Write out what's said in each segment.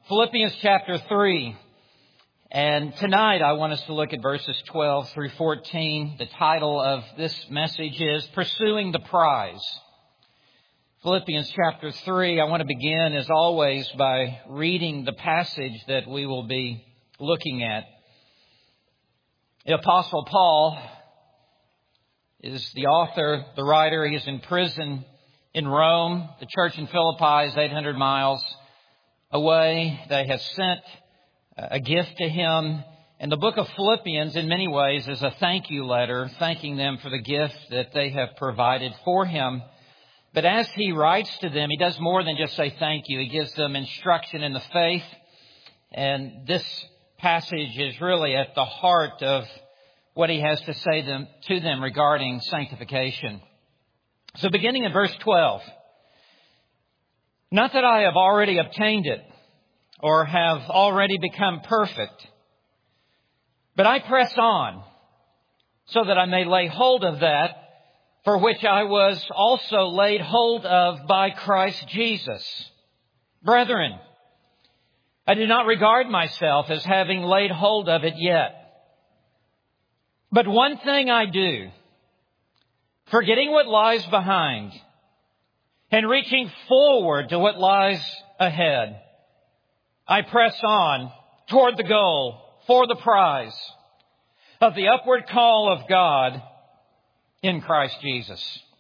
Philippians chapter 3. And tonight I want us to look at verses 12 through 14. The title of this message is Pursuing the Prize. Philippians chapter 3, I want to begin as always by reading the passage that we will be looking at. The Apostle Paul is the author, the writer. He is in prison in Rome. The church in Philippi is 800 miles away. They have sent a gift to him. And the book of Philippians, in many ways, is a thank you letter, thanking them for the gift that they have provided for him. But as he writes to them, he does more than just say thank you. He gives them instruction in the faith. And this passage is really at the heart of what he has to say to them regarding sanctification. So beginning in verse 12, not that I have already obtained it or have already become perfect, but I press on so that I may lay hold of that for which I was also laid hold of by Christ Jesus. Brethren, I do not regard myself as having laid hold of it yet. But one thing I do, forgetting what lies behind and reaching forward to what lies ahead, I press on toward the goal for the prize of the upward call of God in Christ Jesus.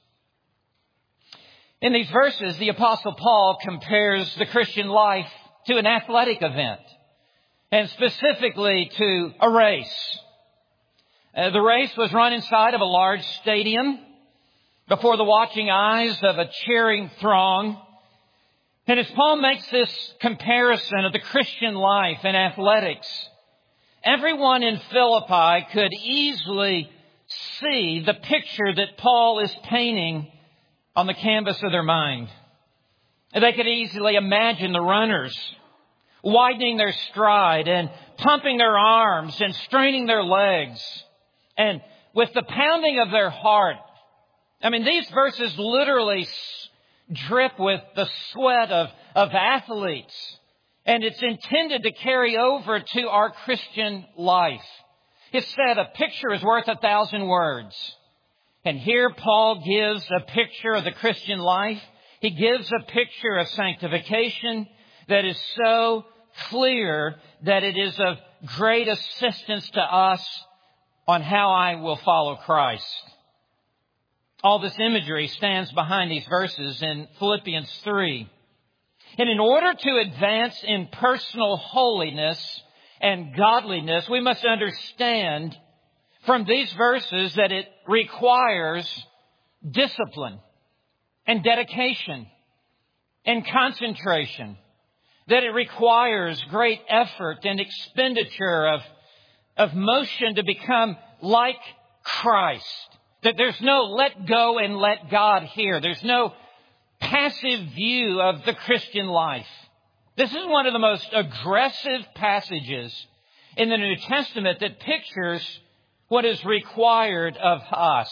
In these verses, the Apostle Paul compares the Christian life to an athletic event, and specifically to a race. The race was run inside of a large stadium before the watching eyes of a cheering throng. And as Paul makes this comparison of the Christian life and athletics, everyone in Philippi could easily see the picture that Paul is painting on the canvas of their mind. They could easily imagine the runners widening their stride and pumping their arms and straining their legs. And with the pounding of their heart, these verses literally drip with the sweat of athletes. And it's intended to carry over to our Christian life. It's said a picture is worth 1,000 words. And here Paul gives a picture of the Christian life. He gives a picture of sanctification that is so clear that it is of great assistance to us on how I will follow Christ. All this imagery stands behind these verses in Philippians 3. And in order to advance in personal holiness and godliness, we must understand from these verses that it requires discipline and dedication and concentration, that it requires great effort and expenditure of motion to become like Christ. That there's no let go and let God here. There's no passive view of the Christian life. This is one of the most aggressive passages in the New Testament that pictures what is required of us.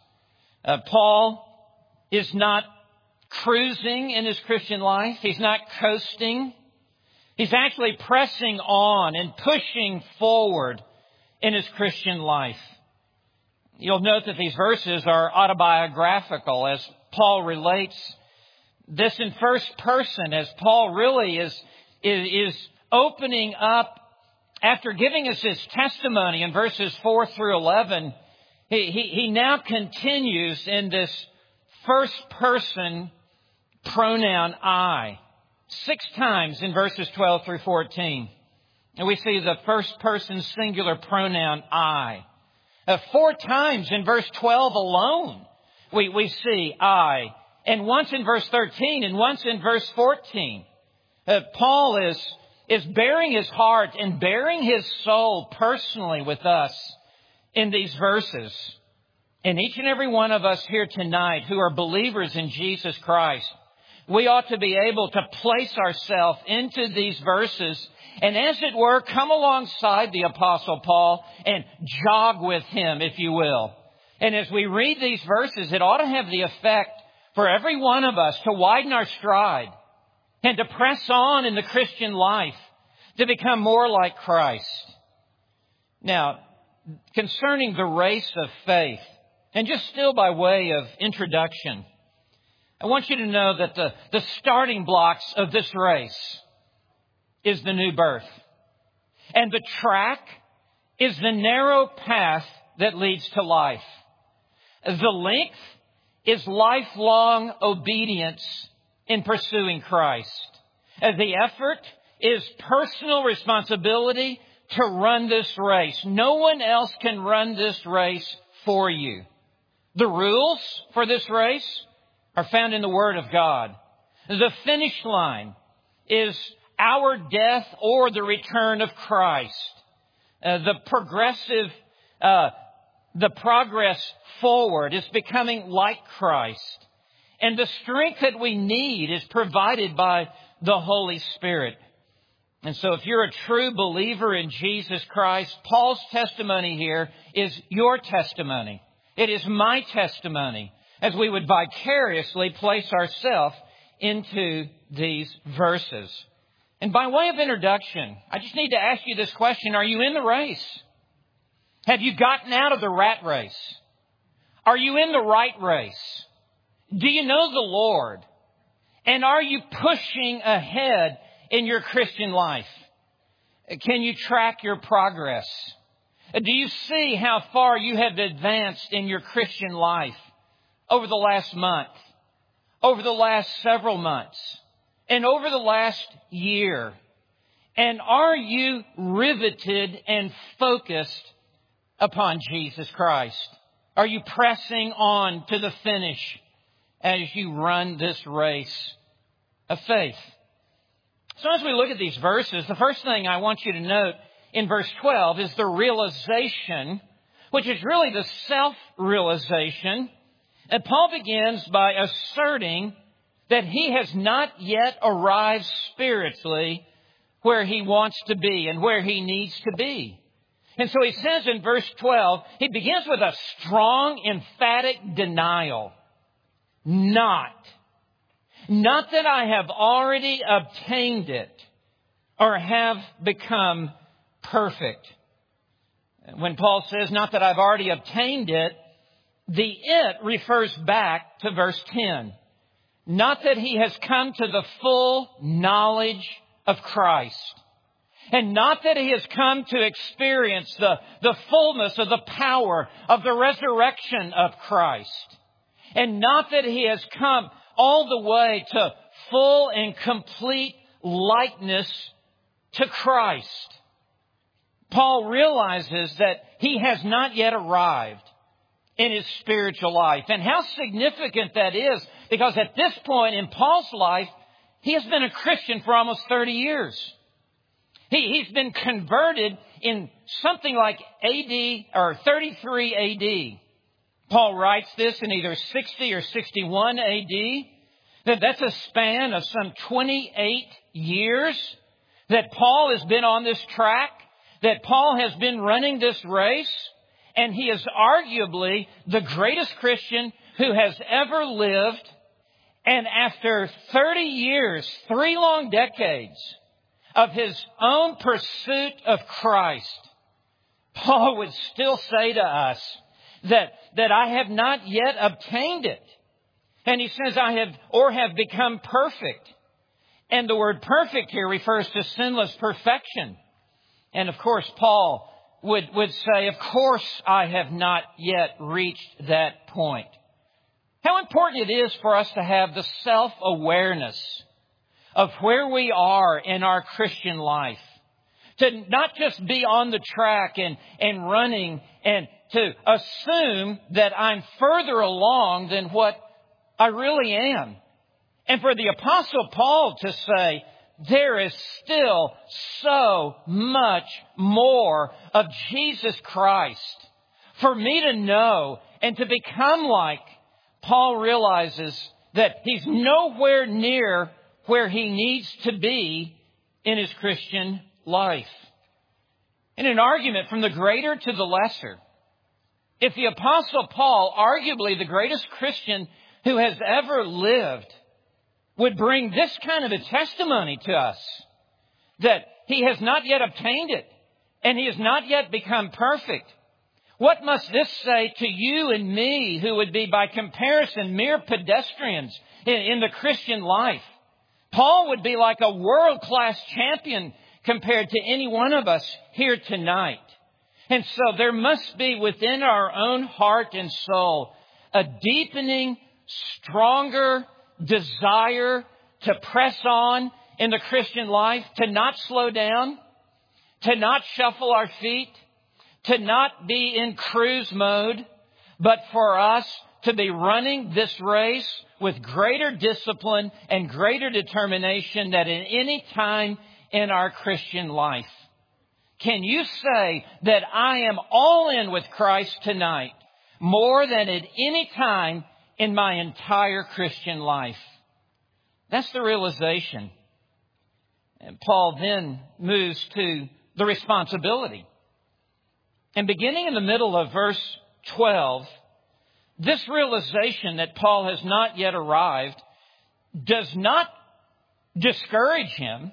Paul is not cruising in his Christian life. He's not coasting. He's actually pressing on and pushing forward in his Christian life. You'll note that these verses are autobiographical as Paul relates this in first person, as Paul really is opening up after giving us his testimony in verses 4 through 11. He now continues in this first person pronoun I. 6 times in verses 12 through 14. And we see the first person singular pronoun I. 4 times in verse 12 alone, we see I. And once in verse 13 and once in verse 14. Paul is bearing his heart and bearing his soul personally with us in these verses. And each and every one of us here tonight who are believers in Jesus Christ, we ought to be able to place ourselves into these verses and, as it were, come alongside the Apostle Paul and jog with him, if you will. And as we read these verses, it ought to have the effect for every one of us to widen our stride and to press on in the Christian life to become more like Christ. Now, concerning the race of faith, and just still by way of introduction, I want you to know that the starting blocks of this race is the new birth. And the track is the narrow path that leads to life. The length is lifelong obedience in pursuing Christ. The effort is personal responsibility to run this race. No one else can run this race for you. The rules for this race are found in the Word of God. The finish line is our death or the return of Christ. The progress forward is becoming like Christ. And the strength that we need is provided by the Holy Spirit. And so if you're a true believer in Jesus Christ, Paul's testimony here is your testimony. It is my testimony as we would vicariously place ourselves into these verses. And by way of introduction, I just need to ask you this question. Are you in the race? Have you gotten out of the rat race? Are you in the right race? Do you know the Lord? And are you pushing ahead in your Christian life? Can you track your progress? Do you see how far you have advanced in your Christian life over the last month, over the last several months, and over the last year? And are you riveted and focused upon Jesus Christ? Are you pressing on to the finish as you run this race of faith? So as we look at these verses, the first thing I want you to note in verse 12 is the realization, which is really the self-realization. And Paul begins by asserting that he has not yet arrived spiritually where he wants to be and where he needs to be. And so he says in verse 12, he begins with a strong, emphatic denial. Not that I have already obtained it or have become perfect. When Paul says, not that I've already obtained it, the it refers back to verse 10. Not that he has come to the full knowledge of Christ. And not that he has come to experience the fullness of the power of the resurrection of Christ. And not that he has come all the way to full and complete likeness to Christ. Paul realizes that he has not yet arrived in his spiritual life. And how significant that is, because at this point in Paul's life, he has been a Christian for almost 30 years. He's been converted in something like AD or 33 AD. Paul writes this in either 60 or 61 AD. That's a span of some 28 years that Paul has been on this track, that Paul has been running this race, and he is arguably the greatest Christian who has ever lived. And after 30 years, 3 long decades of his own pursuit of Christ, Paul would still say to us that I have not yet obtained it. And he says, I have become perfect. And the word perfect here refers to sinless perfection. And of course, Paul would say, of course, I have not yet reached that point. How important it is for us to have the self-awareness of where we are in our Christian life. To not just be on the track and running and to assume that I'm further along than what I really am. And for the Apostle Paul to say, there is still so much more of Jesus Christ for me to know and to become like. Paul realizes that he's nowhere near where he needs to be in his Christian life. In an argument from the greater to the lesser, if the Apostle Paul, arguably the greatest Christian who has ever lived, would bring this kind of a testimony to us, that he has not yet obtained it, and he has not yet become perfect. What must this say to you and me, who would be by comparison mere pedestrians in the Christian life? Paul would be like a world-class champion compared to any one of us here tonight. And so there must be within our own heart and soul a deepening, stronger desire to press on in the Christian life, to not slow down, to not shuffle our feet, to not be in cruise mode, but for us to be running this race with greater discipline and greater determination than at any time in our Christian life. Can you say that I am all in with Christ tonight more than at any time in my entire Christian life? That's the realization. And Paul then moves to the responsibility. And beginning in the middle of verse 12, this realization that Paul has not yet arrived does not discourage him.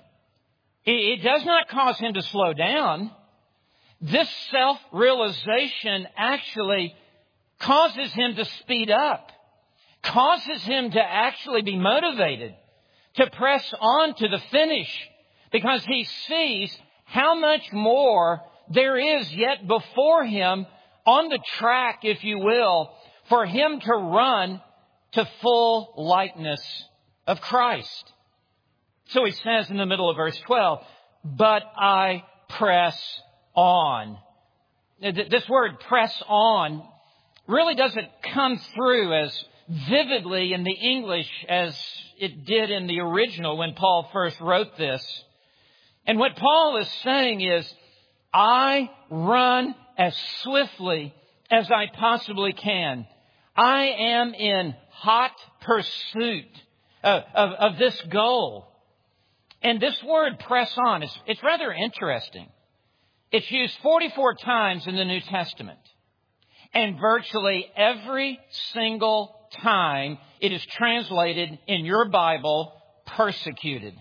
It does not cause him to slow down. This self-realization actually causes him to speed up, causes him to actually be motivated to press on to the finish, because he sees how much more there is yet before him on the track, if you will, for him to run to full likeness of Christ. So he says in the middle of verse 12, but I press on. This word press on really doesn't come through as vividly in the English as it did in the original when Paul first wrote this. And what Paul is saying is, I run as swiftly as I possibly can. I am in hot pursuit of this goal. And this word press on, it's rather interesting. It's used 44 times in the New Testament. And virtually every single time it is translated in your Bible, persecuted.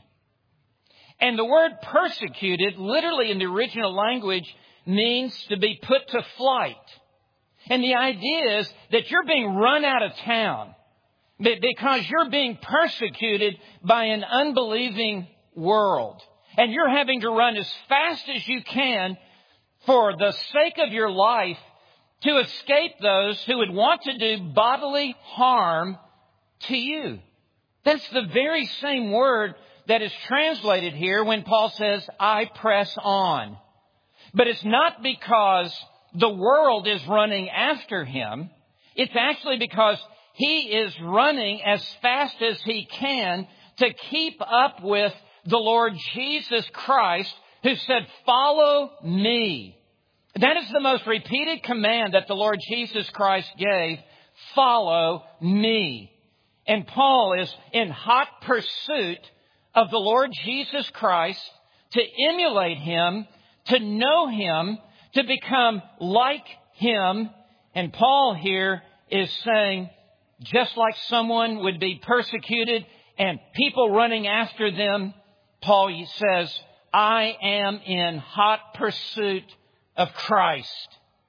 And the word persecuted, literally in the original language, means to be put to flight. And the idea is that you're being run out of town because you're being persecuted by an unbelieving world. And you're having to run as fast as you can for the sake of your life to escape those who would want to do bodily harm to you. That's the very same word that is translated here when Paul says, I press on. But it's not because the world is running after him. It's actually because he is running as fast as he can to keep up with the Lord Jesus Christ, who said, follow me. That is the most repeated command that the Lord Jesus Christ gave. Follow me. And Paul is in hot pursuit of the Lord Jesus Christ, to emulate him, to know him, to become like him. And Paul here is saying, just like someone would be persecuted and people running after them, Paul says, I am in hot pursuit of Christ.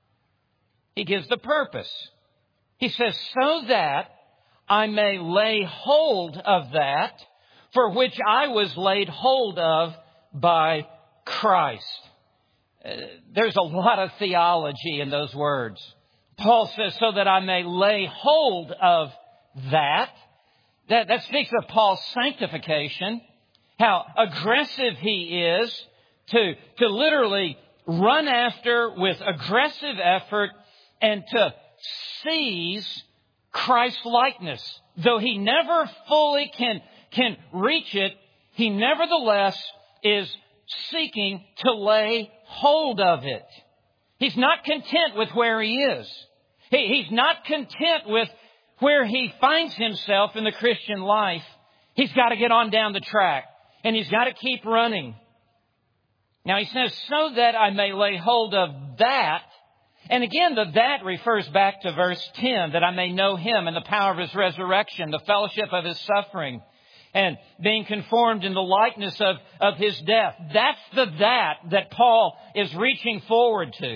He gives the purpose. He says, so that I may lay hold of that for which I was laid hold of by Christ. There's a lot of theology in those words. Paul says, so that I may lay hold of that. That speaks of Paul's sanctification, how aggressive he is to literally run after with aggressive effort and to seize Christ's likeness. Though he never fully can reach it, he nevertheless is seeking to lay hold of it. He's not content with where he is. He's not content with where he finds himself in the Christian life. He's got to get on down the track, and he's got to keep running. Now he says, so that I may lay hold of that. And again, the that refers back to verse 10, that I may know him and the power of his resurrection, the fellowship of his suffering. and being conformed in the likeness of His death. That's that Paul is reaching forward to.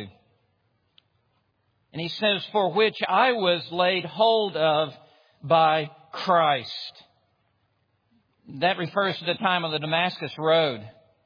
And he says, for which I was laid hold of by Christ. That refers to the time on the Damascus Road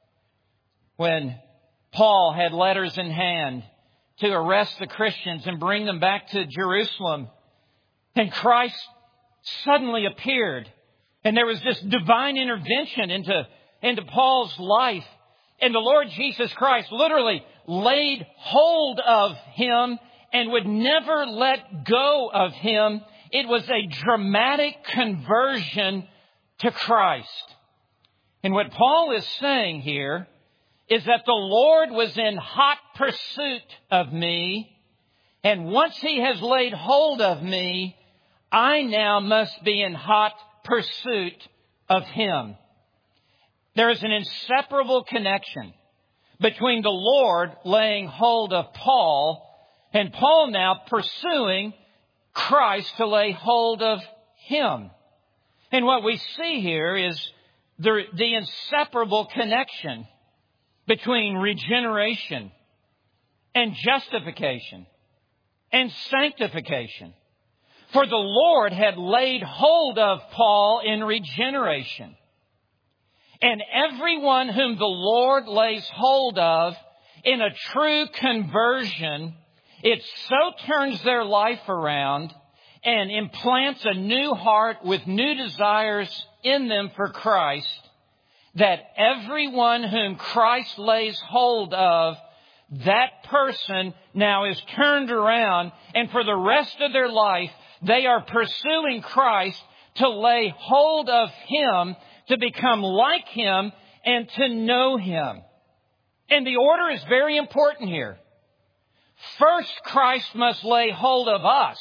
when Paul had letters in hand to arrest the Christians and bring them back to Jerusalem. And Christ suddenly appeared. And there was this divine intervention into Paul's life. And the Lord Jesus Christ literally laid hold of him and would never let go of him. It was a dramatic conversion to Christ. And what Paul is saying here is that the Lord was in hot pursuit of me. And once He has laid hold of me, I now must be in hot pursuit of Him. There is an inseparable connection between the Lord laying hold of Paul and Paul now pursuing Christ to lay hold of him. And what we see here is the inseparable connection between regeneration and justification and sanctification. For the Lord had laid hold of Paul in regeneration. And everyone whom the Lord lays hold of in a true conversion, it so turns their life around and implants a new heart with new desires in them for Christ, that everyone whom Christ lays hold of, that person now is turned around, and for the rest of their life, they are pursuing Christ to lay hold of Him, to become like Him, and to know Him. And the order is very important here. First, Christ must lay hold of us,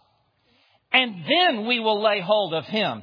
and then we will lay hold of Him.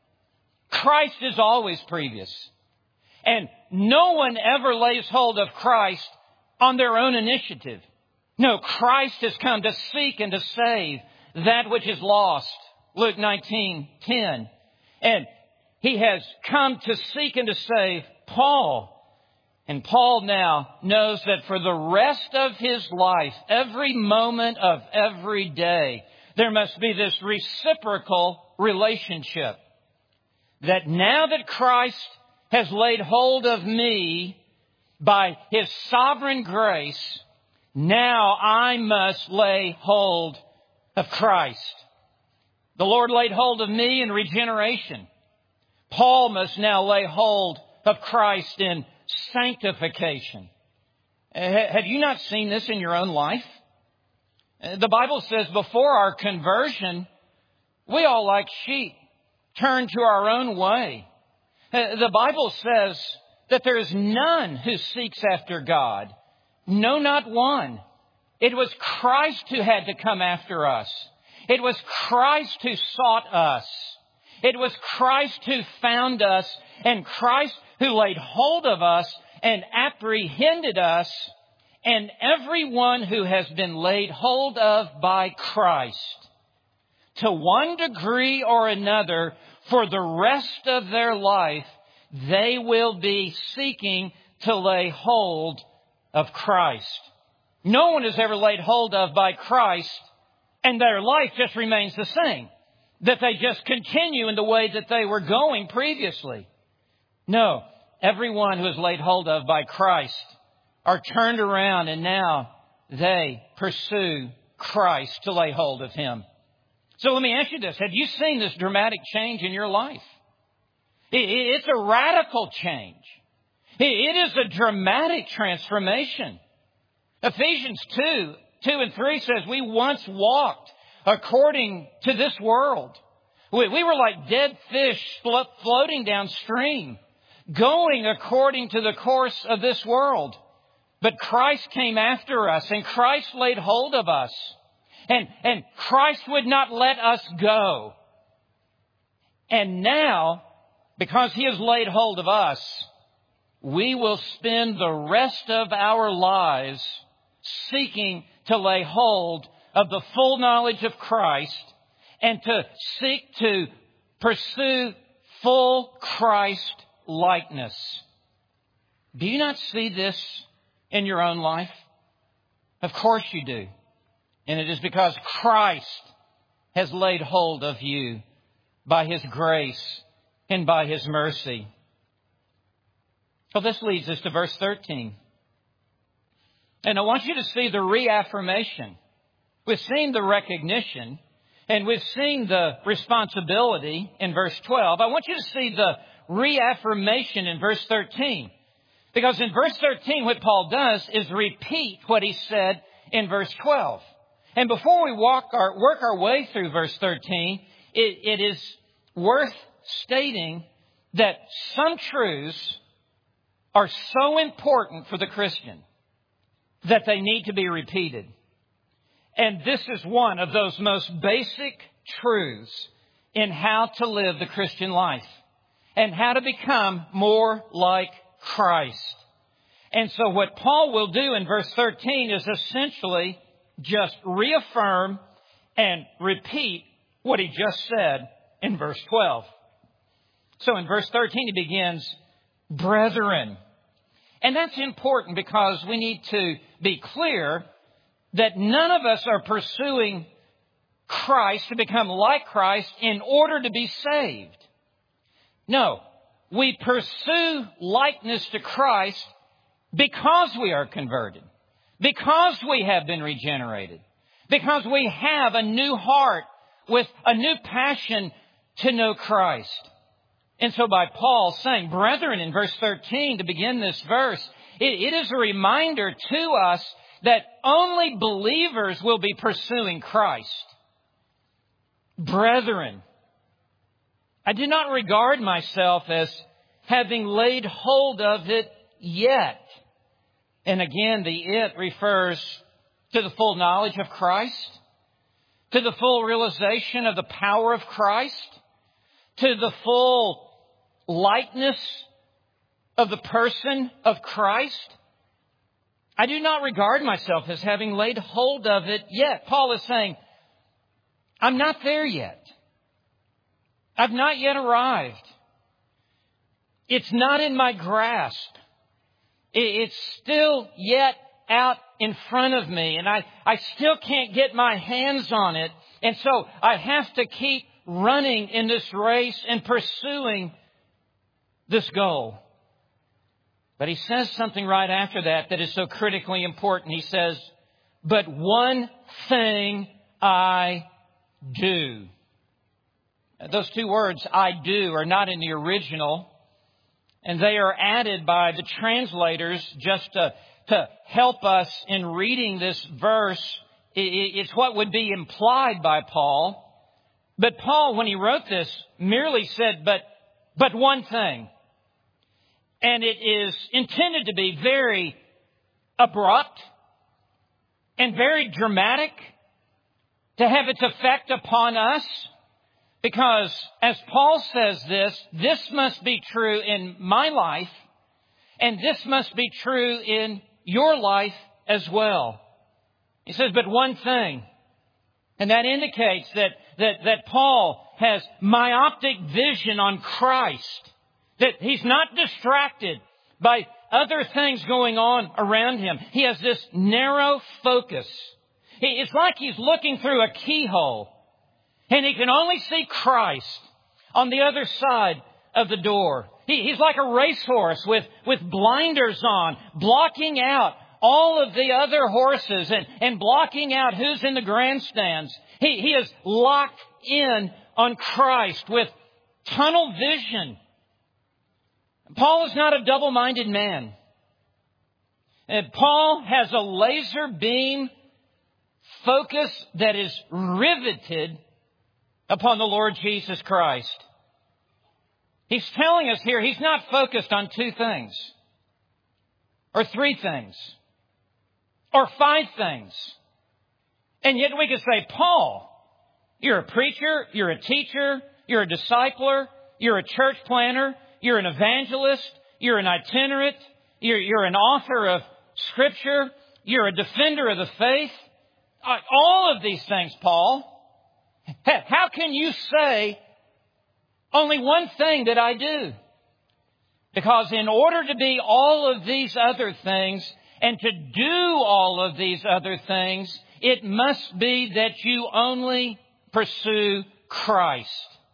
Christ is always previous. And no one ever lays hold of Christ on their own initiative. No, Christ has come to seek and to save that which is lost. Luke 19:10. And He has come to seek and to save Paul. And Paul now knows that for the rest of his life, every moment of every day, there must be this reciprocal relationship. That now that Christ has laid hold of me by His sovereign grace, now I must lay hold of Christ. The Lord laid hold of me in regeneration. Paul must now lay hold of Christ in sanctification. Have you not seen this in your own life? The Bible says before our conversion, we all like sheep turned to our own way. The Bible says that there is none who seeks after God. No, not one. It was Christ who had to come after us. It was Christ who sought us. It was Christ who found us, and Christ who laid hold of us and apprehended us. And everyone who has been laid hold of by Christ, to one degree or another, for the rest of their life, they will be seeking to lay hold of Christ. No one is ever laid hold of by Christ, and their life just remains the same. That they just continue in the way that they were going previously. No, everyone who is laid hold of by Christ are turned around, and now they pursue Christ to lay hold of Him. So let me ask you this. Have you seen this dramatic change in your life? It's a radical change. It is a dramatic transformation. Ephesians 2:2-3 says, we once walked according to this world. We were like dead fish floating downstream, going according to the course of this world. But Christ came after us, and Christ laid hold of us. And Christ would not let us go. And now, because He has laid hold of us, we will spend the rest of our lives seeking to lay hold of the full knowledge of Christ and to seek to pursue full Christ likeness. Do you not see this in your own life? Of course you do. And it is because Christ has laid hold of you by His grace and by His mercy. So this leads us to verse 13. And I want you to see the reaffirmation. We've seen the recognition and we've seen the responsibility in verse 12. I want you to see the reaffirmation in verse 13. Because in verse 13, what Paul does is repeat what he said in verse 12. And before we work our way through verse 13, it is worth stating that some truths are so important for the Christian that they need to be repeated. And this is one of those most basic truths in how to live the Christian life and how to become more like Christ. And so what Paul will do in verse 13 is essentially just reaffirm and repeat what he just said in verse 12. So in verse 13 he begins, brethren. And that's important because we need to be clear that none of us are pursuing Christ to become like Christ in order to be saved. No, we pursue likeness to Christ because we are converted, because we have been regenerated, because we have a new heart with a new passion to know Christ. And so by Paul saying, brethren, in verse 13 to begin this verse, it is a reminder to us that only believers will be pursuing Christ. Brethren, I do not regard myself as having laid hold of it yet. And again, the it refers to the full knowledge of Christ, to the full realization of the power of Christ, to the full likeness of the person of Christ. I do not regard myself as having laid hold of it yet. Paul is saying, I'm not there yet. I've not yet arrived. It's not in my grasp. It's still yet out in front of me, and I still can't get my hands on it. And so I have to keep running in this race and pursuing this goal. But he says something right after that is so critically important. He says, but one thing I do. Those two words, I do, are not in the original. And they are added by the translators just to help us in reading this verse. It's what would be implied by Paul. But Paul, when he wrote this, merely said, but one thing. And it is intended to be very abrupt and very dramatic to have its effect upon us. Because as Paul says this must be true in my life, and this must be true in your life as well. He says, but one thing. And that indicates that Paul has myopic vision on Christ. That he's not distracted by other things going on around him. He has this narrow focus. It's like he's looking through a keyhole. And he can only see Christ on the other side of the door. He's like a racehorse with blinders on, blocking out all of the other horses and blocking out who's in the grandstands. He is locked in on Christ with tunnel vision. Paul is not a double-minded man. Paul has a laser beam focus that is riveted upon the Lord Jesus Christ. He's telling us here he's not focused on two things, or three things, or five things. And yet we could say, Paul, you're a preacher, you're a teacher, you're a discipler, you're a church planner, you're an evangelist, you're an itinerant, you're an author of Scripture, you're a defender of the faith. All of these things, Paul. How can you say Only one thing that I do. Because in order to be all of these other things and to do all of these other things, it must be that you only pursue Christ.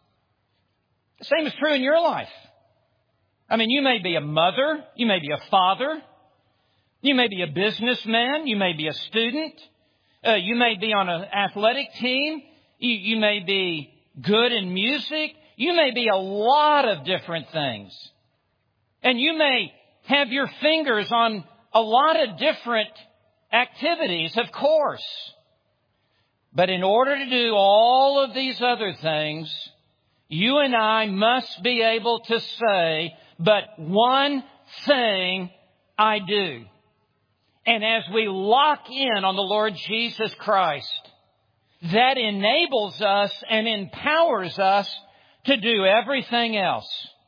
The same is true in your life. I mean, you may be a mother, you may be a father, you may be a businessman, you may be a student, you may be on an athletic team, you may be good in music, you may be a lot of different things. And you may have your fingers on a lot of different activities, of course. But in order to do all of these other things, you and I must be able to say, but one thing I do. And as we lock in on the Lord Jesus Christ, that enables us and empowers us to do everything else.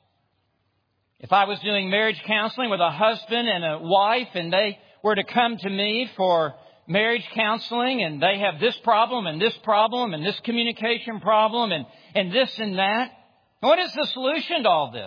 If I was doing marriage counseling with a husband and a wife and they were to come to me for marriage counseling and they have this problem and this problem and this communication problem and this and that, what is the solution to all this?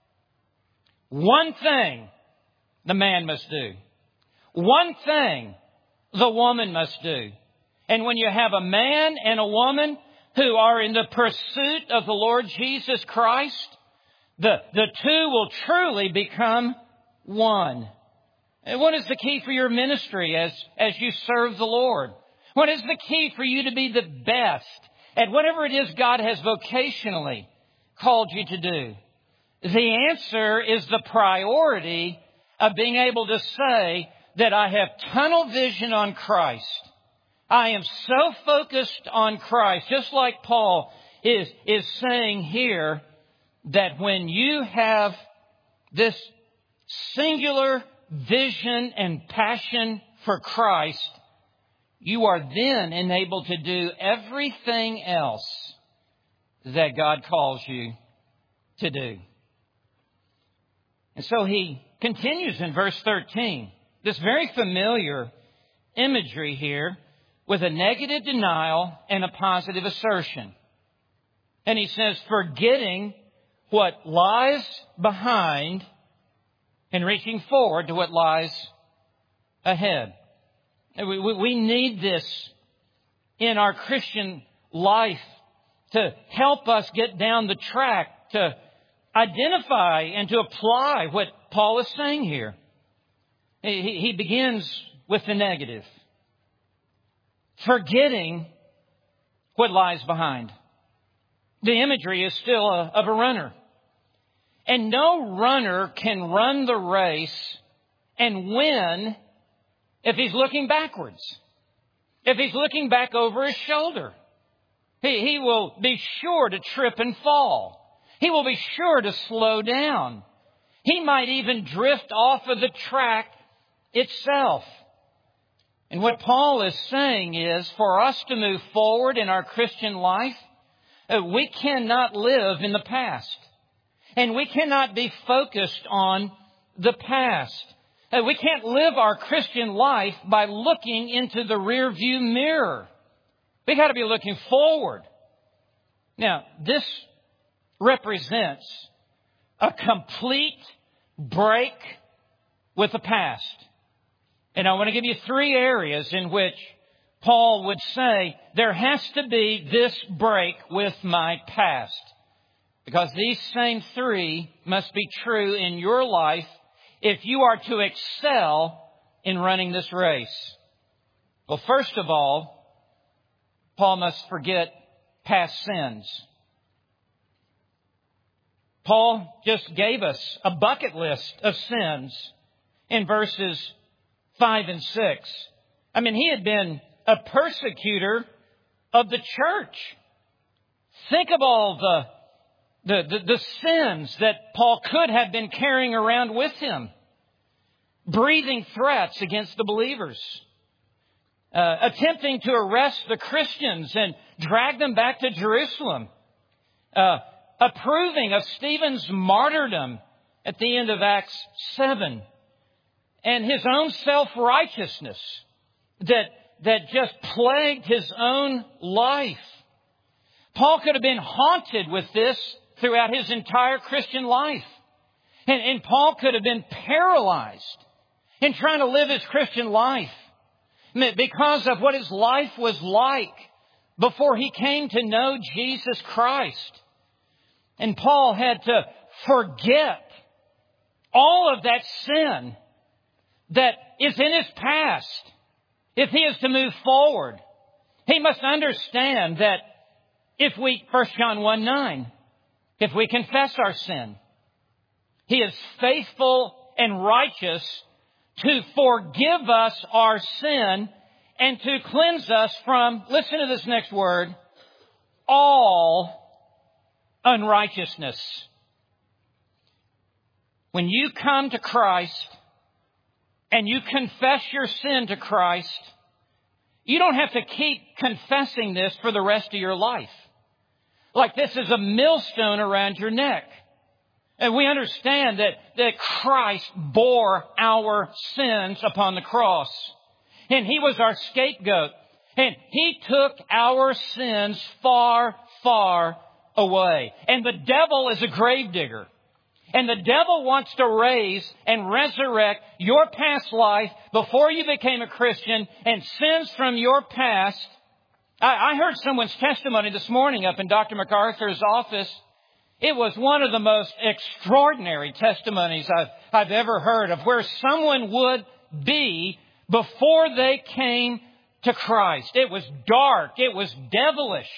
One thing the man must do. One thing the woman must do. And when you have a man and a woman who are in the pursuit of the Lord Jesus Christ, the two will truly become one. And what is the key for your ministry as you serve the Lord? What is the key for you to be the best at whatever it is God has vocationally called you to do? The answer is the priority of being able to say that I have tunnel vision on Christ. I am so focused on Christ, just like Paul is saying here, that when you have this singular vision and passion for Christ, you are then enabled to do everything else that God calls you to do. And so he continues in verse 13, this very familiar imagery here with a negative denial and a positive assertion. And he says, forgetting what lies behind and reaching forward to what lies ahead. We need this in our Christian life to help us get down the track, to identify and to apply what Paul is saying here. He begins with the negative. Forgetting what lies behind. The imagery is still of a runner. And no runner can run the race and win if he's looking backwards. If he's looking back over his shoulder. He will be sure to trip and fall. He will be sure to slow down. He might even drift off of the track itself. And what Paul is saying is, for us to move forward in our Christian life, we cannot live in the past. And we cannot be focused on the past. We can't live our Christian life by looking into the rearview mirror. We got to be looking forward. Now, this represents a complete break with the past. And I want to give you 3 areas in which Paul would say there has to be this break with my past. Because these same 3 must be true in your life if you are to excel in running this race. Well, first of all, Paul must forget past sins. Paul just gave us a bucket list of sins in verses 5 and 6. I mean, he had been a persecutor of the church. Think of all the sins that Paul could have been carrying around with him. Breathing threats against the believers. Attempting to arrest the Christians and drag them back to Jerusalem. Approving of Stephen's martyrdom at the end of Acts 7. And his own self-righteousness that just plagued his own life. Paul could have been haunted with this throughout his entire Christian life. And Paul could have been paralyzed in trying to live his Christian life because of what his life was like before he came to know Jesus Christ. And Paul had to forget all of that sin that is in his past. If he is to move forward, he must understand that if we, 1 John 1:9, if we confess our sin, He is faithful and righteous to forgive us our sin and to cleanse us from, listen to this next word, all unrighteousness. When you come to Christ and you confess your sin to Christ, you don't have to keep confessing this for the rest of your life. Like this is a millstone around your neck. And we understand that Christ bore our sins upon the cross. And He was our scapegoat. And He took our sins far, far away. And the devil is a gravedigger. And the devil wants to raise and resurrect your past life before you became a Christian and sins from your past. I heard someone's testimony this morning up in Dr. MacArthur's office. It was one of the most extraordinary testimonies I've ever heard of where someone would be before they came to Christ. It was dark. It was devilish.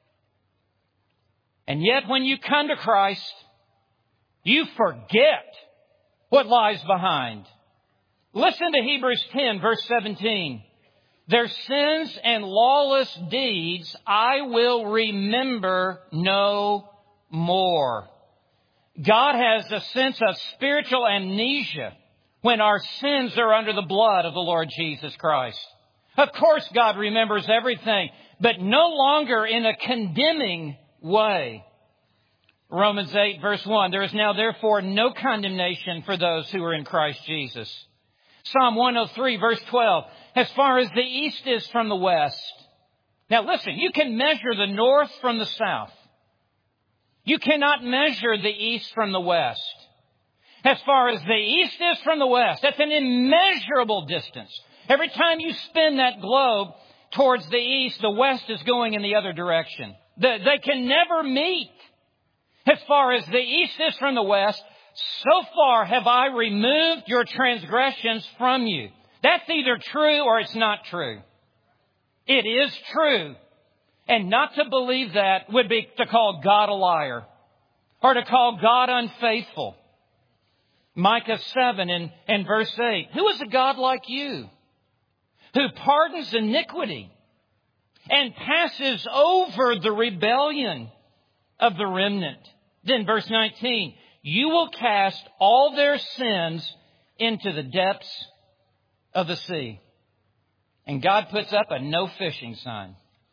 And yet when you come to Christ, you forget what lies behind. Listen to Hebrews 10, verse 17. Their sins and lawless deeds I will remember no more. God has a sense of spiritual amnesia when our sins are under the blood of the Lord Jesus Christ. Of course, God remembers everything, but no longer in a condemning way. Romans 8, verse 1, there is now therefore no condemnation for those who are in Christ Jesus. Psalm 103, verse 12, as far as the east is from the west. Now listen, you can measure the north from the south. You cannot measure the east from the west. As far as the east is from the west, that's an immeasurable distance. Every time you spin that globe towards the east, the west is going in the other direction. They can never meet. As far as the east is from the west, so far have I removed your transgressions from you. That's either true or it's not true. It is true. And not to believe that would be to call God a liar or to call God unfaithful. Micah 7 and verse 8. Who is a God like you who pardons iniquity and passes over the rebellion of the remnant? Then verse 19. You will cast all their sins into the depths of the sea. And God puts up a no fishing sign.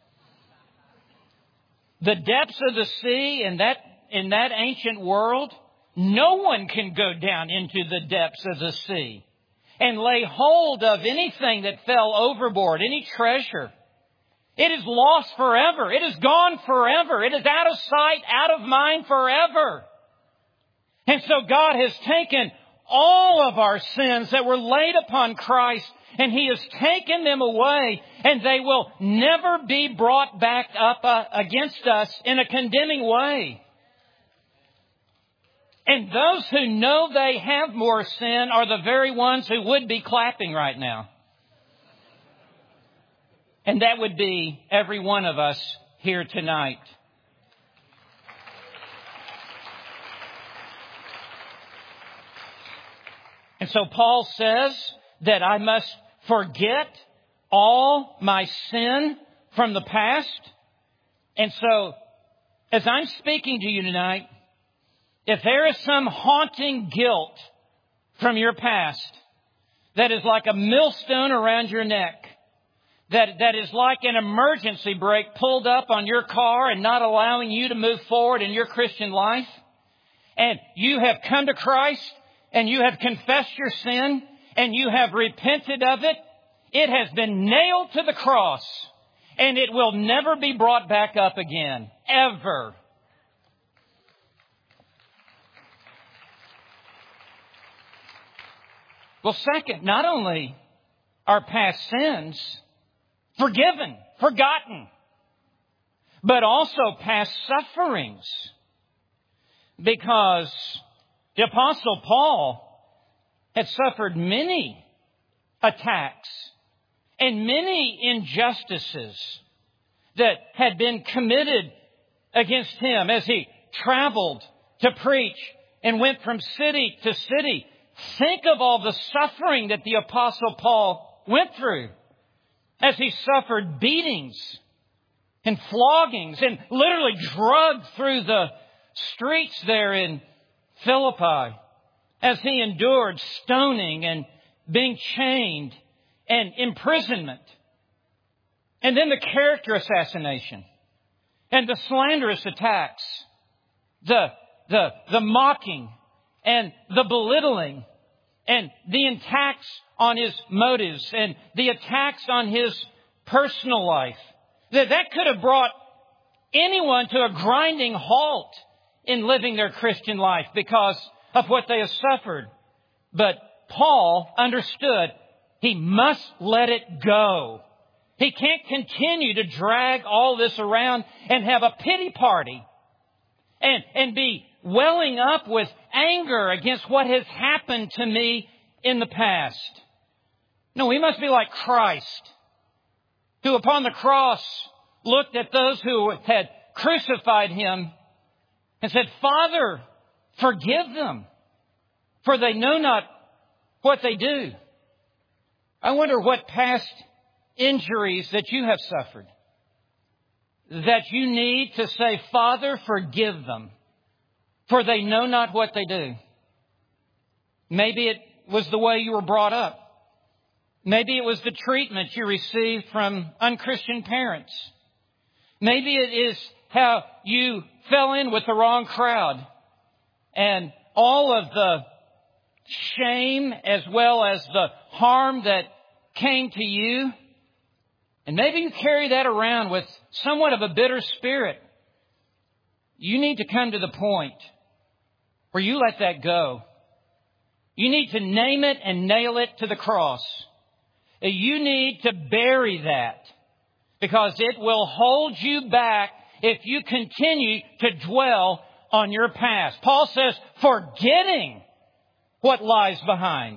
The depths of the sea in that ancient world, no one can go down into the depths of the sea and lay hold of anything that fell overboard, any treasure. It is lost forever. It is gone forever. It is out of sight, out of mind forever. And so God has taken all of our sins that were laid upon Christ, and He has taken them away, and they will never be brought back up against us in a condemning way. And those who know they have more sin are the very ones who would be clapping right now. And that would be every one of us here tonight. And so Paul says that I must forget all my sin from the past. And so, as I'm speaking to you tonight, if there is some haunting guilt from your past that is like a millstone around your neck, that is like an emergency brake pulled up on your car and not allowing you to move forward in your Christian life, and you have come to Christ and you have confessed your sin and you have repented of it, it has been nailed to the cross and it will never be brought back up again, ever. Well, second, not only are past sins forgiven, forgotten, but also past sufferings. Because the Apostle Paul had suffered many attacks and many injustices that had been committed against him as he traveled to preach and went from city to city. Think of all the suffering that the Apostle Paul went through as he suffered beatings and floggings and literally drugged through the streets there in Philippi as he endured stoning and being chained and imprisonment. And then the character assassination and the slanderous attacks, the mocking and the belittling and the attacks on his motives and the attacks on his personal life. That could have brought anyone to a grinding halt in living their Christian life because of what they have suffered. But Paul understood he must let it go. He can't continue to drag all this around and have a pity party and be welling up with anger against what has happened to me in the past. No, we must be like Christ, who upon the cross looked at those who had crucified him and said, Father, forgive them, for they know not what they do. I wonder what past injuries that you have suffered that you need to say, Father, forgive them, for they know not what they do. Maybe it was the way you were brought up. Maybe it was the treatment you received from unchristian parents. Maybe it is how you fell in with the wrong crowd and all of the shame as well as the harm that came to you. And maybe you carry that around with somewhat of a bitter spirit. You need to come to the point where you let that go. You need to name it and nail it to the cross. You need to bury that because it will hold you back if you continue to dwell on your past. Paul says, forgetting what lies behind.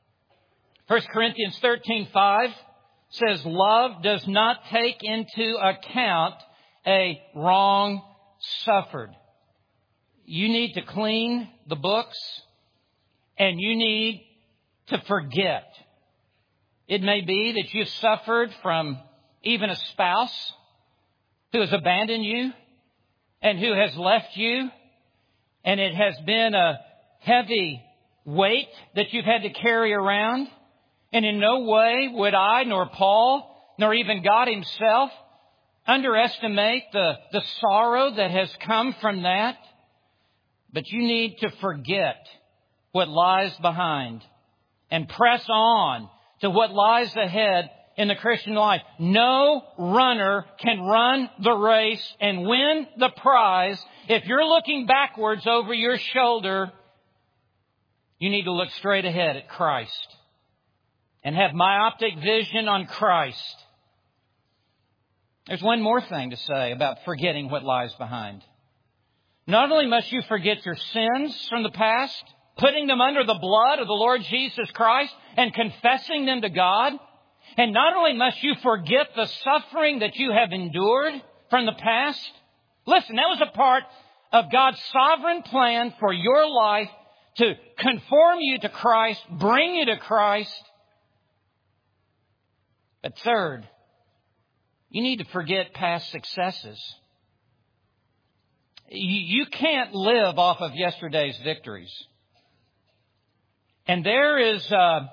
1 Corinthians 13:5 says, love does not take into account a wrong suffered. You need to clean the books and you need to forget. It may be that you've suffered from even a spouse who has abandoned you and who has left you, and it has been a heavy weight that you've had to carry around. And in no way would I, nor Paul, nor even God himself underestimate the sorrow that has come from that. But you need to forget what lies behind and press on to what lies ahead in the Christian life. No runner can run the race and win the prize if you're looking backwards over your shoulder. You need to look straight ahead at Christ and have myopic vision on Christ. There's one more thing to say about forgetting what lies behind. Not only must you forget your sins from the past, putting them under the blood of the Lord Jesus Christ and confessing them to God, and not only must you forget the suffering that you have endured from the past. Listen, that was a part of God's sovereign plan for your life to conform you to Christ, bring you to Christ. But third, you need to forget past successes. You can't live off of yesterday's victories. And there is a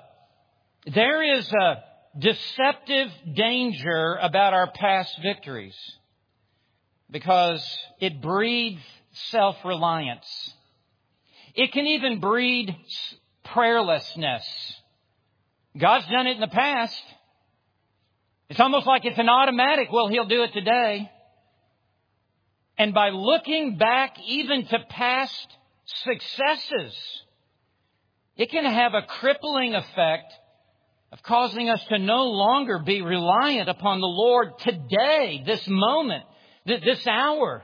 deceptive danger about our past victories because it breeds self-reliance. It can even breed prayerlessness. God's done it in the past. It's almost like it's an automatic. Well, He'll do it today. And by looking back even to past successes, it can have a crippling effect of causing us to no longer be reliant upon the Lord today, this moment, this hour.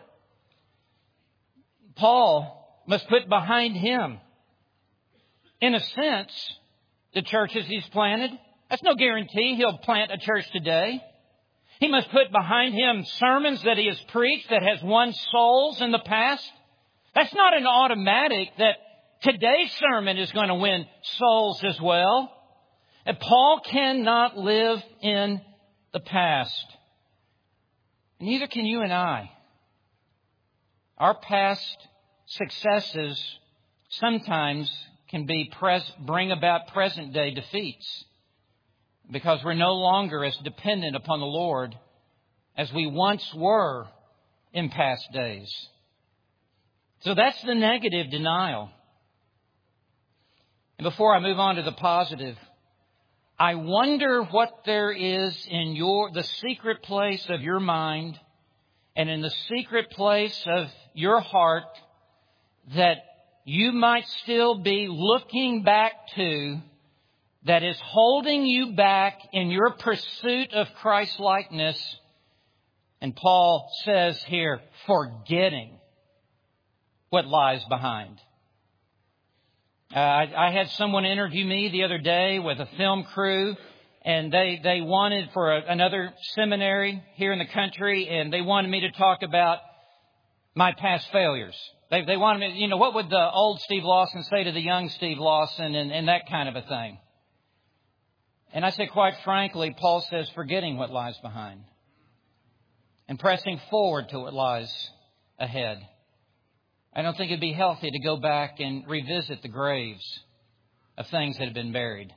Paul must put behind him, in a sense, the churches he's planted. That's no guarantee he'll plant a church today. He must put behind him sermons that he has preached that has won souls in the past. That's not an automatic that today's sermon is going to win souls as well. And Paul cannot live in the past. Neither can you and I. Our past successes sometimes can bring about present day defeats because we're no longer as dependent upon the Lord as we once were in past days. So that's the negative denial. And before I move on to the positive, I wonder what there is in the secret place of your mind and in the secret place of your heart that you might still be looking back to, that is holding you back in your pursuit of Christ-likeness. And Paul says here, forgetting what lies behind. I had someone interview me the other day with a film crew, and they wanted for another seminary here in the country, and they wanted me to talk about my past failures. They wanted me, what would the old Steve Lawson say to the young Steve Lawson and that kind of a thing. And I said, quite frankly, Paul says, forgetting what lies behind and pressing forward to what lies ahead. I don't think it'd be healthy to go back and revisit the graves of things that have been buried.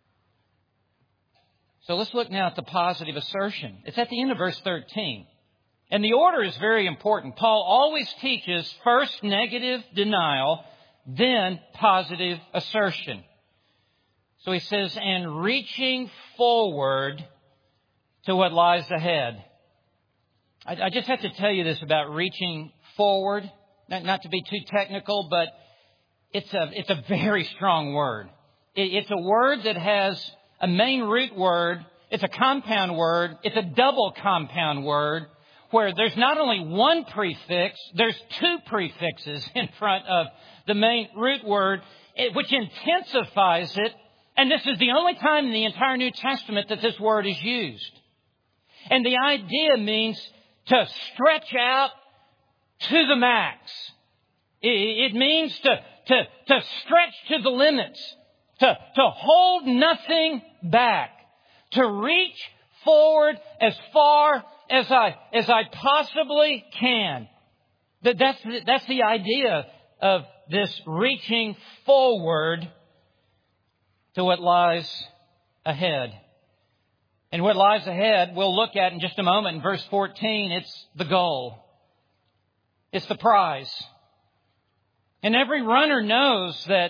So let's look now at the positive assertion. It's at the end of verse 13. And the order is very important. Paul always teaches first negative denial, then positive assertion. So he says, and reaching forward to what lies ahead. I just have to tell you this about reaching forward. Not to be too technical, but it's a very strong word. It's a word that has a main root word. It's a compound word. It's a double compound word where there's not only one prefix, there's two prefixes in front of the main root word, which intensifies it. And this is the only time in the entire New Testament that this word is used. And the idea means to stretch out to the max. It means to stretch to the limits, to hold nothing back, to reach forward as far as I possibly can. That's the idea of this reaching forward to what lies ahead. And what lies ahead, we'll look at in just a moment. In verse 14, it's the goal. It's the prize. And every runner knows that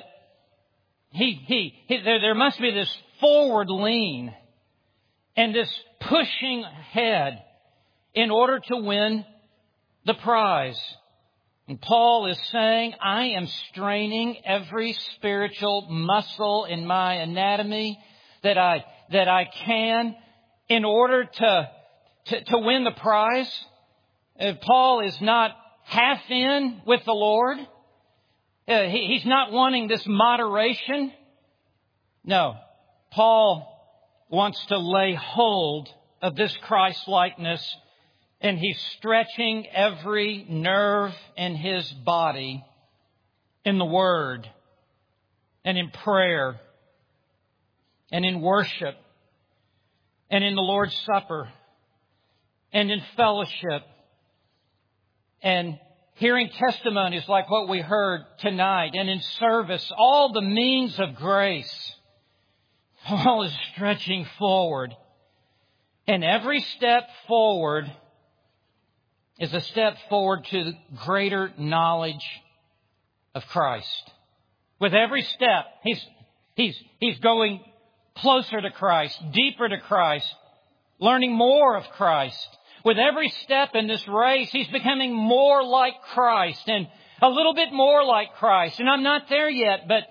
there must be this forward lean and this pushing ahead in order to win the prize. And Paul is saying, I am straining every spiritual muscle in my anatomy that I can in order to win the prize. Paul is not half in with the Lord. He's not wanting this moderation. No, Paul wants to lay hold of this Christ-likeness, and he's stretching every nerve in his body in the Word and in prayer and in worship and in the Lord's Supper and in fellowship and hearing testimonies like what we heard tonight and in service, all the means of grace. Paul is stretching forward. And every step forward is a step forward to greater knowledge of Christ. With every step, he's going closer to Christ, deeper to Christ, learning more of Christ. With every step in this race, he's becoming more like Christ and a little bit more like Christ. And I'm not there yet, but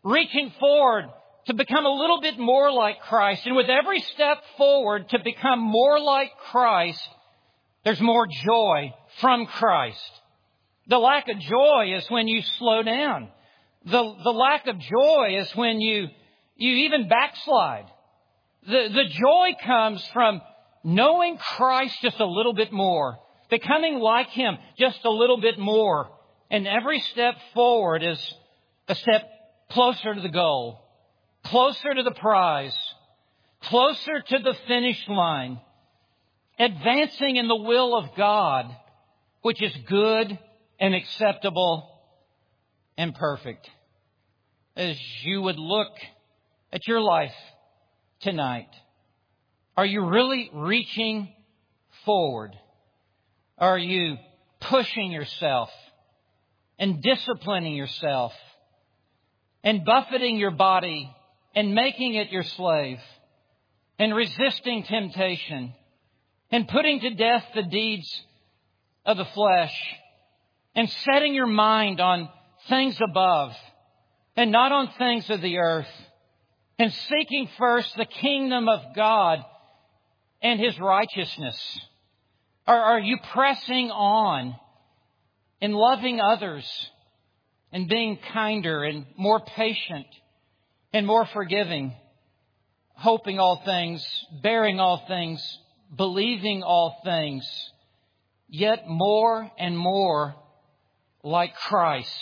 reaching forward to become a little bit more like Christ. And with every step forward to become more like Christ, there's more joy from Christ. The lack of joy is when you slow down. The lack of joy is when you even backslide. The joy comes from knowing Christ just a little bit more, becoming like Him just a little bit more. And every step forward is a step closer to the goal, closer to the prize, closer to the finish line, advancing in the will of God, which is good and acceptable and perfect. As you would look at your life tonight, are you really reaching forward? Are you pushing yourself and disciplining yourself and buffeting your body and making it your slave and resisting temptation and putting to death the deeds of the flesh and setting your mind on things above and not on things of the earth, and seeking first the kingdom of God and His righteousness? Are you pressing on in loving others and being kinder and more patient and more forgiving, hoping all things, bearing all things, believing all things, yet more and more like Christ?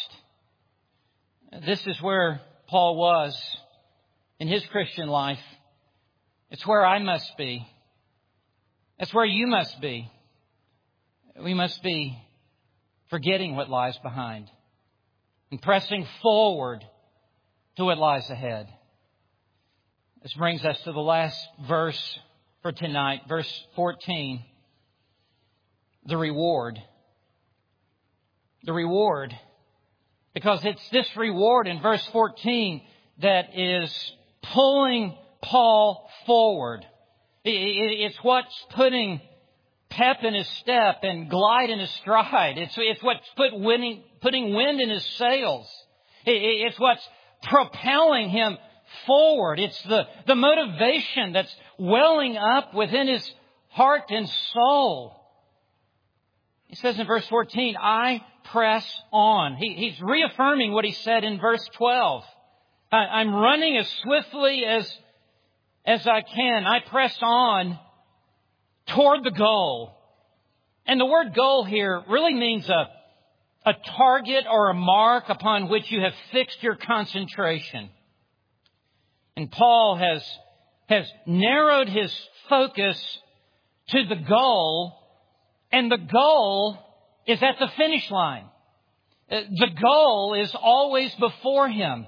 This is where Paul was in his Christian life. It's where I must be. It's where you must be. We must be forgetting what lies behind and pressing forward to what lies ahead. This brings us to the last verse for tonight, verse 14. The reward. The reward. Because it's this reward in verse 14 that is pulling Paul forward. It's what's putting pep in his step and glide in his stride. It's what's putting wind in his sails. It's what's propelling him forward. It's the motivation that's welling up within his heart and soul. He says in verse 14, I press on. He's reaffirming what he said in verse 12. I'm running as swiftly as I can. I press on toward the goal. And the word goal here really means a target or a mark upon which you have fixed your concentration. And Paul has narrowed his focus to the goal, and the goal is at the finish line. The goal is always before him.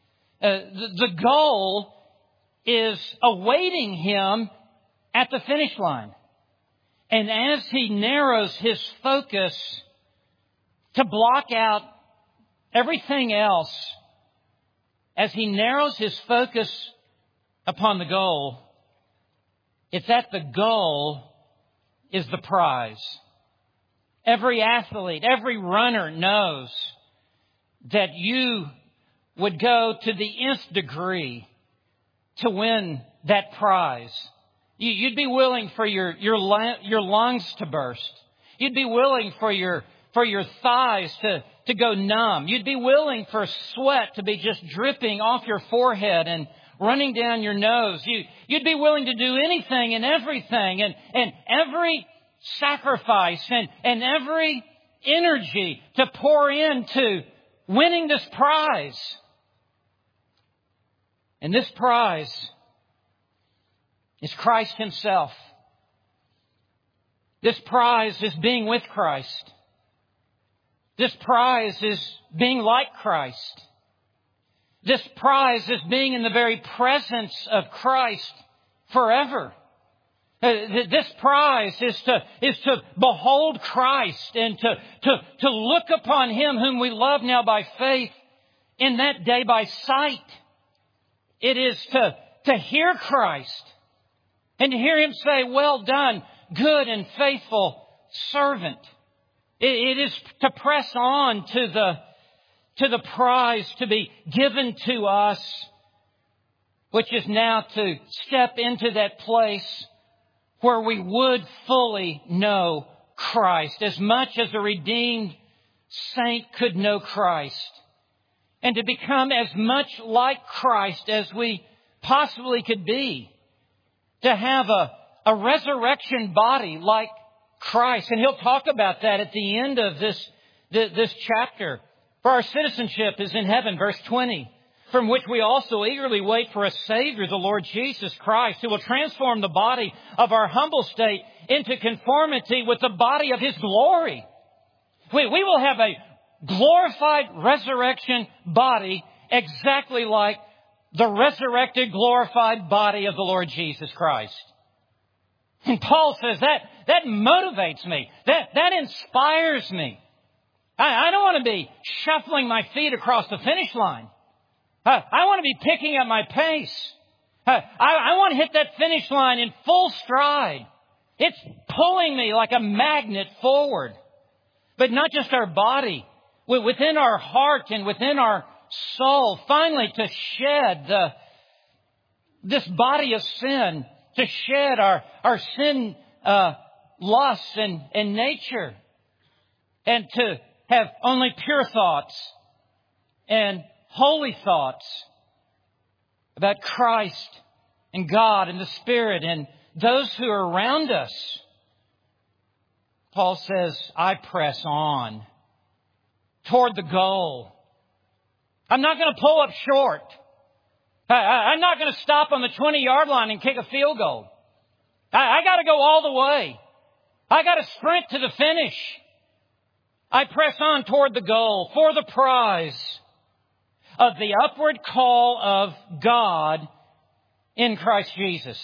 The goal is awaiting him at the finish line. And as he narrows his focus to block out everything else, as he narrows his focus upon the goal, it's at the goal is the prize. Every athlete, every runner knows that you would go to the nth degree to win that prize. You'd be willing for your lungs to burst. You'd be willing for your thighs to go numb. You'd be willing for sweat to be just dripping off your forehead and running down your nose. You'd be willing to do anything and everything and every sacrifice and every energy to pour into winning this prize. And this prize is Christ Himself. This prize is being with Christ. This prize is being like Christ. This prize is being in the very presence of Christ forever. This prize is to behold Christ and to look upon Him whom we love now by faith, in that day by sight. It is to hear Christ and to hear Him say, well done, good and faithful servant. It is to press on to to the prize to be given to us, which is now to step into that place where we would fully know Christ, as much as a redeemed saint could know Christ, and to become as much like Christ as we possibly could be, to have a resurrection body like Christ. And he'll talk about that at the end of this chapter. For our citizenship is in heaven, verse 20, from which we also eagerly wait for a Savior, the Lord Jesus Christ, who will transform the body of our humble state into conformity with the body of His glory. We will have a glorified resurrection body exactly like the resurrected, glorified body of the Lord Jesus Christ. And Paul says that motivates me. That inspires me. I don't want to be shuffling my feet across the finish line. I want to be picking up my pace. I want to hit that finish line in full stride. It's pulling me like a magnet forward. But not just our body, within our heart and within our soul, finally to shed this body of sin, to shed our sin lusts and nature, and to have only pure thoughts and holy thoughts about Christ and God and the Spirit and those who are around us. Paul says, I press on toward the goal. I'm not going to pull up short. I'm not going to stop on the 20-yard line and kick a field goal. I got to go all the way. I got to sprint to the finish. I press on toward the goal for the prize of the upward call of God in Christ Jesus.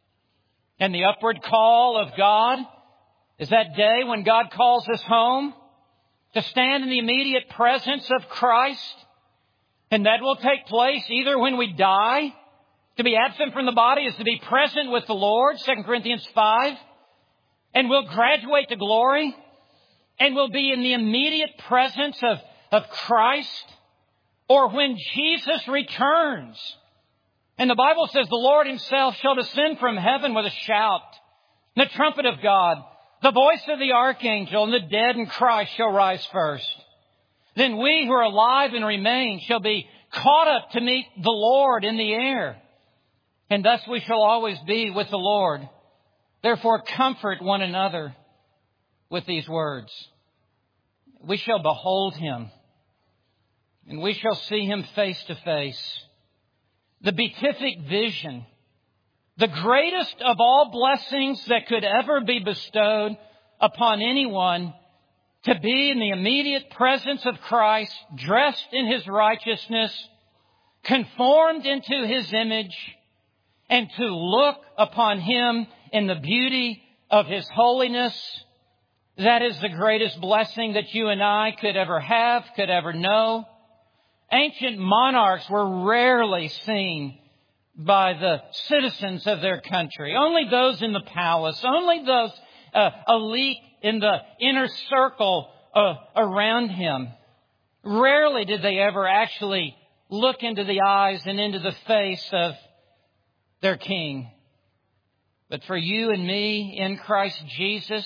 And the upward call of God is that day when God calls us home to stand in the immediate presence of Christ. And that will take place either when we die. To be absent from the body is to be present with the Lord, 2 Corinthians 5. And we'll graduate to glory. And we'll be in the immediate presence of Christ. Or when Jesus returns. And the Bible says the Lord Himself shall descend from heaven with a shout, the trumpet of God, the voice of the archangel, and the dead in Christ shall rise first. Then we who are alive and remain shall be caught up to meet the Lord in the air. And thus we shall always be with the Lord. Therefore comfort one another with these words. We shall behold Him, and we shall see Him face to face. The beatific vision, the greatest of all blessings that could ever be bestowed upon anyone, to be in the immediate presence of Christ, dressed in His righteousness, conformed into His image, and to look upon Him in the beauty of His holiness. That is the greatest blessing that you and I could ever have, could ever know. Ancient monarchs were rarely seen by the citizens of their country. Only those in the palace, only those elite in the inner circle around him. Rarely did they ever actually look into the eyes and into the face of their king. But for you and me in Christ Jesus,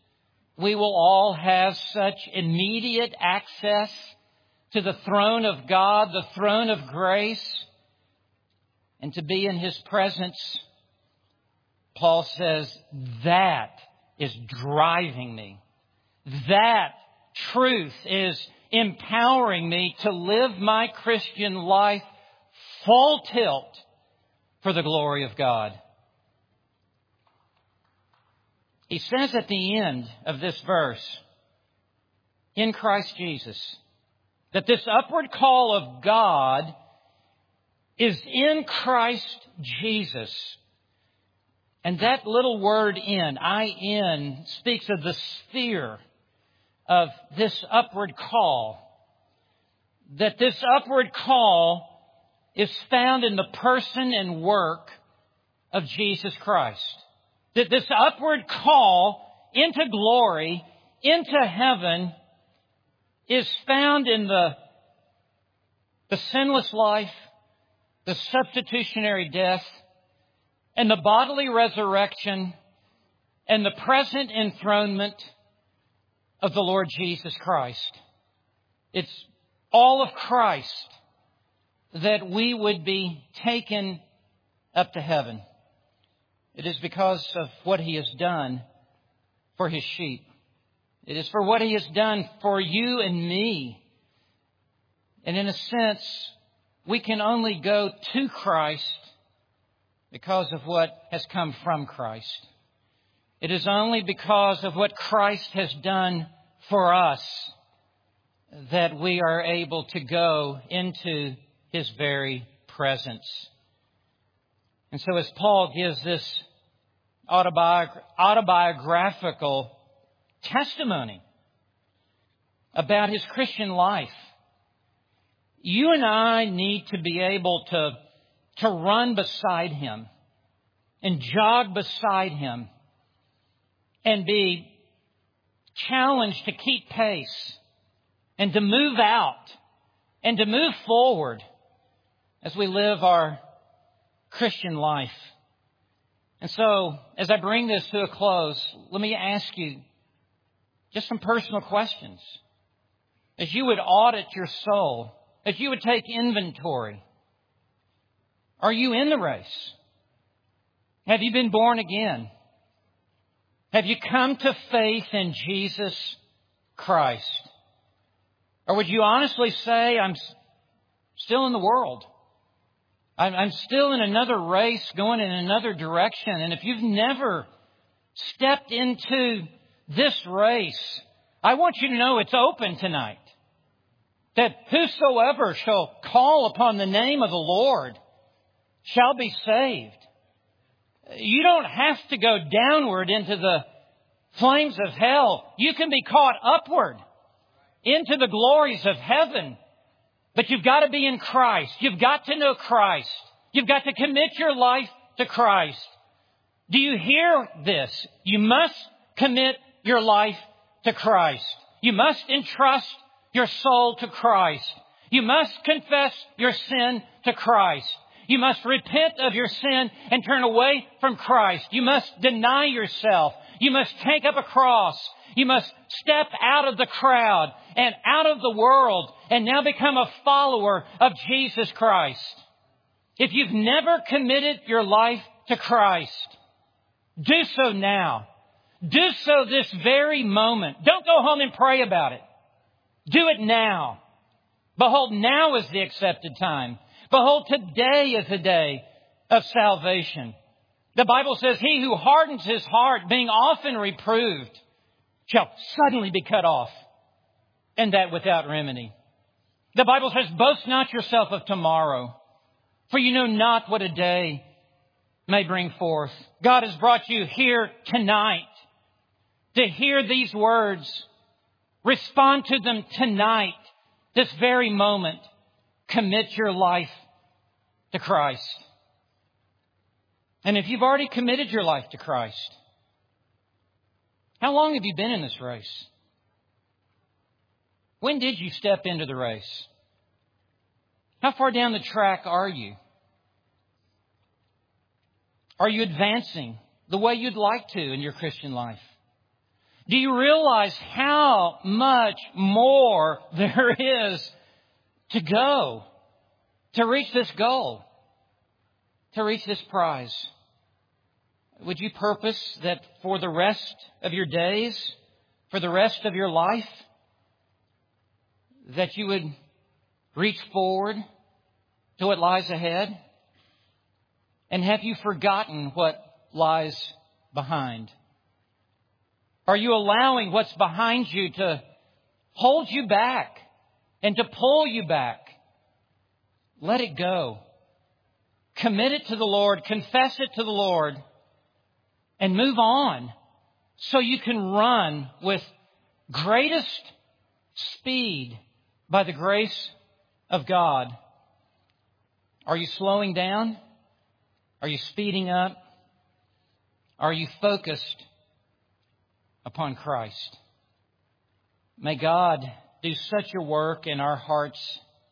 we will all have such immediate access to the throne of God, the throne of grace, and to be in His presence. Paul says, that is driving me. That truth is empowering me to live my Christian life full tilt for the glory of God. He says at the end of this verse, in Christ Jesus, that this upward call of God is in Christ Jesus. And that little word in, I-N, speaks of the sphere of this upward call. That this upward call is found in the person and work of Jesus Christ. That this upward call into glory, into heaven, is found in the the sinless life, the substitutionary death, and the bodily resurrection, and the present enthronement of the Lord Jesus Christ. It's all of Christ that we would be taken up to heaven. It is because of what He has done for His sheep. It is for what He has done for you and me. And in a sense, we can only go to Christ because of what has come from Christ. It is only because of what Christ has done for us that we are able to go into His very presence. And so as Paul gives this autobiographical testimony about his Christian life, you and I need to be able to run beside him and jog beside him and be challenged to keep pace and to move out and to move forward as we live our Christian life. And so, as I bring this to a close, let me ask you just some personal questions. As you would audit your soul, as you would take inventory, are you in the race? Have you been born again? Have you come to faith in Jesus Christ? Or would you honestly say, I'm still in the world? I'm still in another race, going in another direction. And if you've never stepped into this race, I want you to know it's open tonight. That whosoever shall call upon the name of the Lord shall be saved. You don't have to go downward into the flames of hell. You can be caught upward into the glories of heaven. But you've got to be in Christ. You've got to know Christ. You've got to commit your life to Christ. Do you hear this? You must commit your life to Christ. You must entrust your soul to Christ. You must confess your sin to Christ. You must repent of your sin and turn away from Christ. You must deny yourself. You must take up a cross. You must step out of the crowd and out of the world and now become a follower of Jesus Christ. If you've never committed your life to Christ, do so now. Do so this very moment. Don't go home and pray about it. Do it now. Behold, now is the accepted time. Behold, today is the day of salvation. The Bible says, he who hardens his heart, being often reproved, shall suddenly be cut off, and that without remedy. The Bible says, boast not yourself of tomorrow, for you know not what a day may bring forth. God has brought you here tonight to hear these words. Respond to them tonight, this very moment. Commit your life to Christ. And if you've already committed your life to Christ, how long have you been in this race? When did you step into the race? How far down the track are you? Are you advancing the way you'd like to in your Christian life? Do you realize how much more there is to go to reach this goal, to reach this prize? Would you purpose that for the rest of your days, for the rest of your life, that you would reach forward to what lies ahead? And have you forgotten what lies behind? Are you allowing what's behind you to hold you back and to pull you back? Let it go. Commit it to the Lord. Confess it to the Lord. And move on so you can run with greatest speed by the grace of God. Are you slowing down? Are you speeding up? Are you focused upon Christ? May God do such a work in our hearts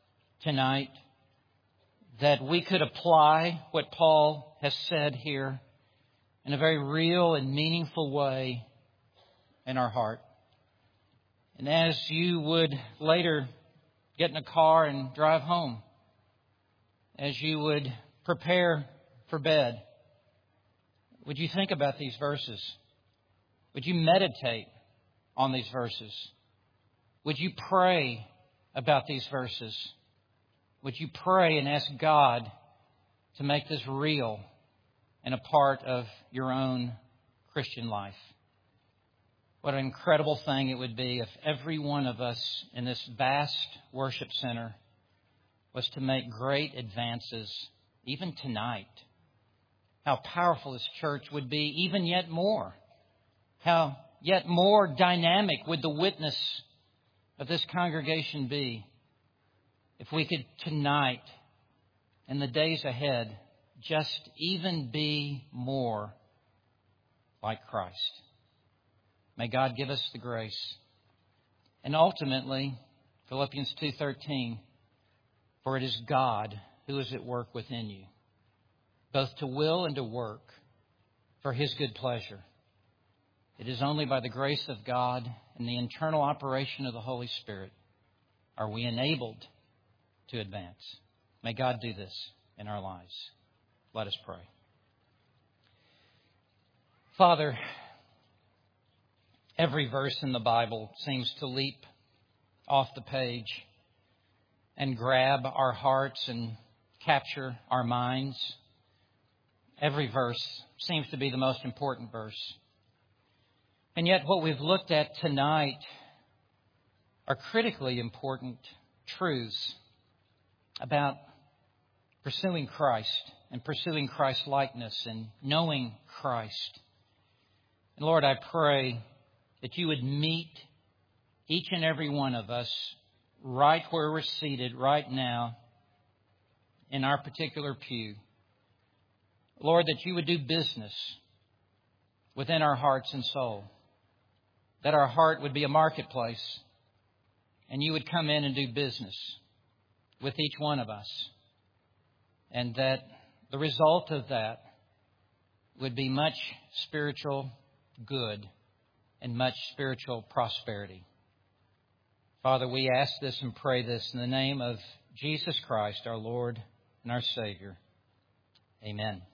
tonight that we could apply what Paul has said here in a very real and meaningful way in our heart. And as you would later get in a car and drive home, as you would prepare for bed, would you think about these verses? Would you meditate on these verses? Would you pray about these verses? Would you pray and ask God to make this real and a part of your own Christian life? What an incredible thing it would be if every one of us in this vast worship center was to make great advances, even tonight. How powerful this church would be, even yet more. How yet more dynamic would the witness of this congregation be if we could tonight and the days ahead just even be more like Christ. May God give us the grace. And ultimately, Philippians 2:13, for it is God who is at work within you, both to will and to work for His good pleasure. It is only by the grace of God and the internal operation of the Holy Spirit are we enabled to advance. May God do this in our lives. Let us pray. Father, every verse in the Bible seems to leap off the page and grab our hearts and capture our minds. Every verse seems to be the most important verse. And yet what we've looked at tonight are critically important truths about pursuing Christ and pursuing Christ-likeness and knowing Christ. And Lord, I pray that you would meet each and every one of us right where we're seated right now in our particular pew. Lord, that you would do business within our hearts and soul, that our heart would be a marketplace and you would come in and do business with each one of us, and that the result of that would be much spiritual good and much spiritual prosperity. Father, we ask this and pray this in the name of Jesus Christ, our Lord and our Savior. Amen.